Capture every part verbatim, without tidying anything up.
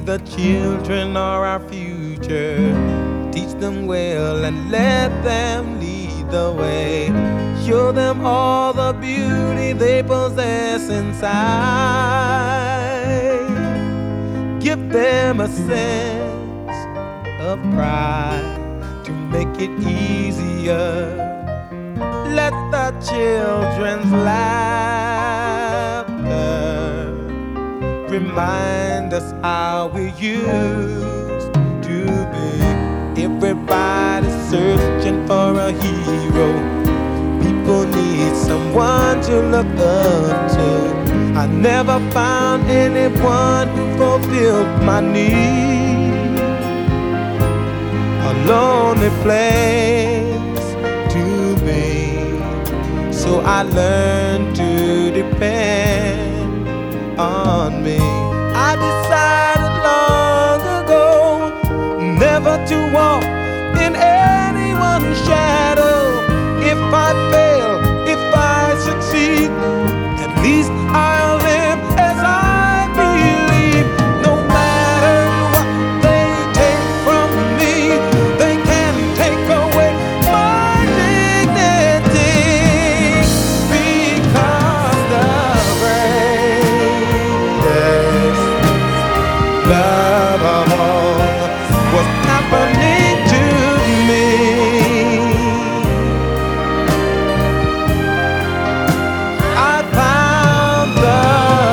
the children are our future. Teach them well and let them lead the way. Show them all the beauty they possess inside. Give them a sense of pride to make it easier. Let the children's laughter remind us how we used to be. Everybody's searching for a hero. People need someone to look up to. I never found anyone who fulfilled my need. A lonely place to be. So I learned to depend on me. I decided long ago never to walk in anyone's shadow. If I fail, if I succeed, at least I'll live as I believe. No matter what they take from me, they can't take away my dignity. Because the greatest love of all was happening to me. I found the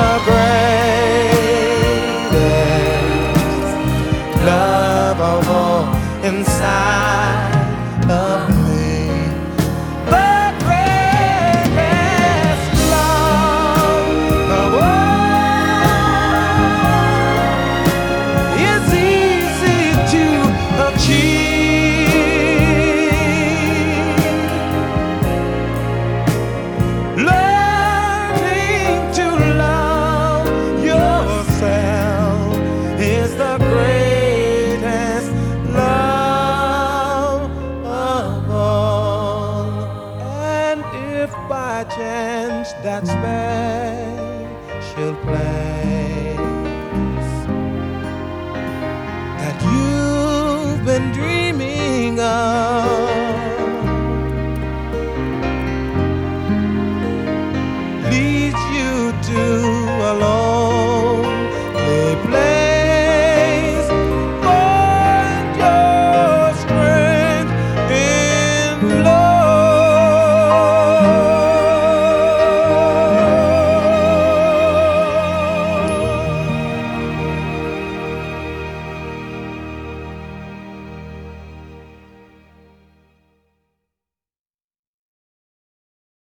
greatest love of all inside of me. The greatest love of all is easy to achieve. Learning to love yourself is the greatest love of all. And if by chance that special place that you've been dreaming of